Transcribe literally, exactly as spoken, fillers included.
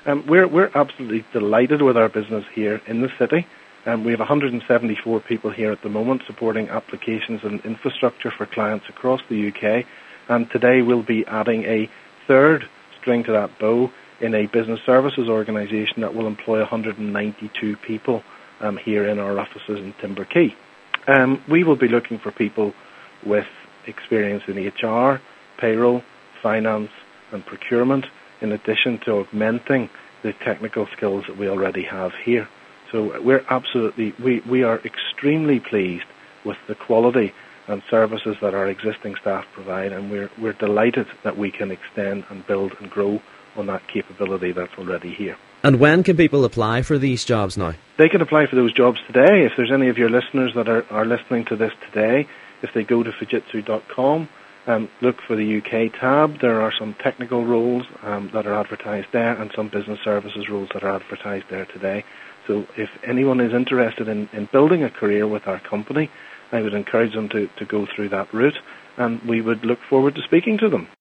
Um, we're, we're absolutely delighted with our business here in the city. Um, we have one hundred seventy-four people here at the moment supporting applications and infrastructure for clients across the U K. And today we'll be adding a third string to that bow in a business services organisation that will employ one hundred ninety-two people um, here in our offices in Timber Quay. Um, we will be looking for people with experience in H R, payroll, finance and procurement, in addition to augmenting the technical skills that we already have here. So we're absolutely, we, we are extremely pleased with the quality and services that our existing staff provide, and we're, we're delighted that we can extend and build and grow on that capability that's already here. And when can people apply for these jobs now? They can apply for those jobs today. If there's any of your listeners that are, are listening to this today, if they go to Fujitsu dot com, um, look for the U K tab, there are some technical roles um, that are advertised there and some business services roles that are advertised there today. So if anyone is interested in, in building a career with our company, I would encourage them to, to go through that route, and we would look forward to speaking to them.